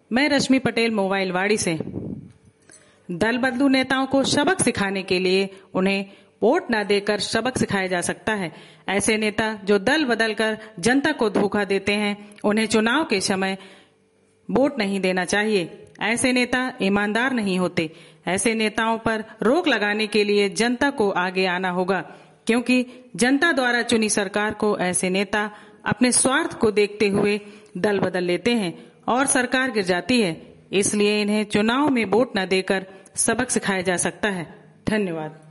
मैं रश्मि पटेल मोबाइल वाड़ी से। दल बदलू नेताओं को सबक सिखाने के लिए उन्हें वोट न देकर सबक सिखाया जा सकता है। ऐसे नेता जो दल बदल कर जनता को धोखा देते हैं, उन्हें चुनाव के समय वोट नहीं देना चाहिए। ऐसे नेता ईमानदार नहीं होते। ऐसे नेताओं पर रोक लगाने के लिए जनता को आगे आना होगा, क्योंकि जनता द्वारा चुनी सरकार को ऐसे नेता अपने स्वार्थ को देखते हुए दल बदल लेते हैं और सरकार गिर जाती है। इसलिए इन्हें चुनाव में वोट न देकर सबक सिखाया जा सकता है। धन्यवाद।